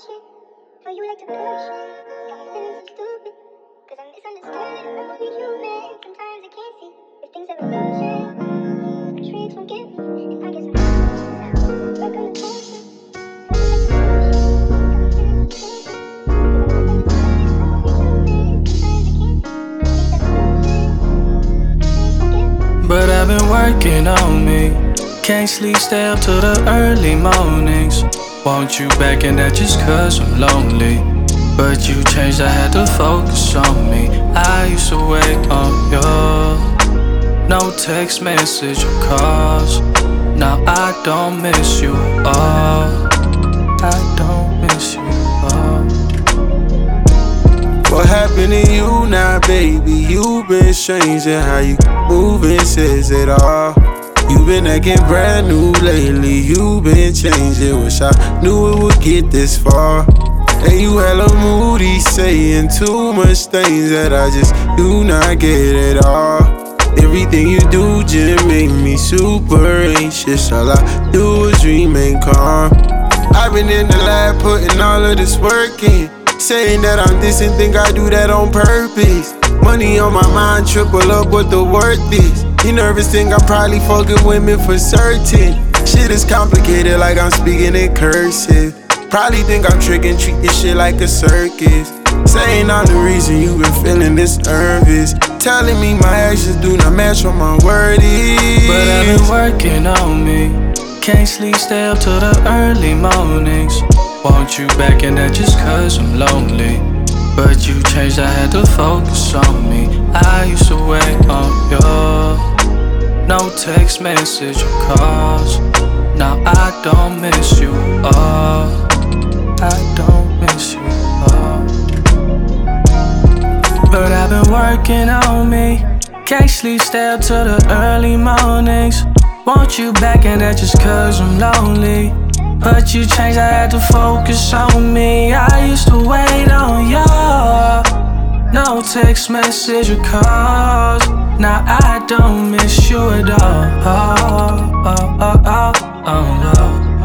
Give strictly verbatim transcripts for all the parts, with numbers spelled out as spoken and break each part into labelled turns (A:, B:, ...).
A: bullshit. For you like to bullshit. Got me feeling so stupid. Cause I'm misunderstood. I'm only human. Sometimes I can't see if things are illusion. The tricks won't get me. And I guess I'm now. Work on the bullshit. For you like to bullshit. Got me feeling so stupid.
B: But I've been working on me. Can't sleep, stay up till the early mornings. Want you back and that just cause I'm lonely. But you changed, I had to focus on me. I used to wait on you. No text message or calls. Now I don't miss you all. I don't miss you all.
C: What happened to you now, baby? You been changing how you moving, says it all. You been acting brand new lately, you been changing. Wish I knew it would get this far. And you hella moody, saying too much things that I just do not get at all. Everything you do just make me super anxious. All I do is remain calm. I've been in the lab putting all of this work in, saying that I'm this and think I do that on purpose. Money on my mind, triple up what the worth is. You nervous, think I'm probably fucking women for certain. Shit is complicated like I'm speaking in cursive. Probably think I'm tricking, treat this shit like a circus. Saying I'm the reason you been feeling this nervous. Telling me my actions do not match what my word is.
B: But I've been working on me. Can't sleep, stay up till the early mornings. Want you back and that just cause I'm lonely. But you changed, I had to focus on me. I used to wait on you. No text message or calls. Now I don't miss you all. I don't miss you all. But I've been working on me. Can't sleep, stay up till the early mornings. Want you back and that just cause I'm lonely. But you changed, I had to focus on me. I used to wait on you. No text message or calls. Now I don't miss you at all. Oh, oh, oh, oh,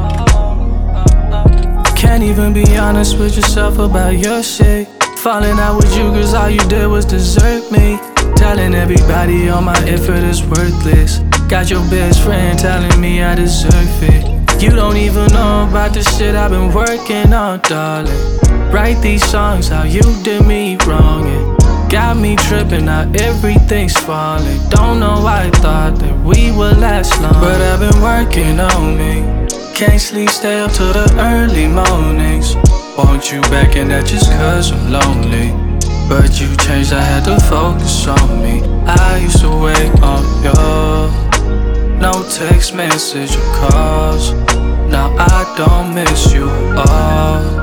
B: oh. Can't even be honest with yourself about your shit. Falling out with you cause all you did was desert me. Telling everybody all my effort is worthless. Got your best friend telling me I deserve it. You don't even know about the shit I've been working on, darling. Write these songs how you did me wrong. It got me tripping, now everything's falling. Don't know why I thought that we would last long. But I've been working on me. Can't sleep, stay up till the early mornings. Want you back and that just cause I'm lonely. But you changed, I had to focus on me. I used to wait on you. No text message or calls. Now I don't miss you all.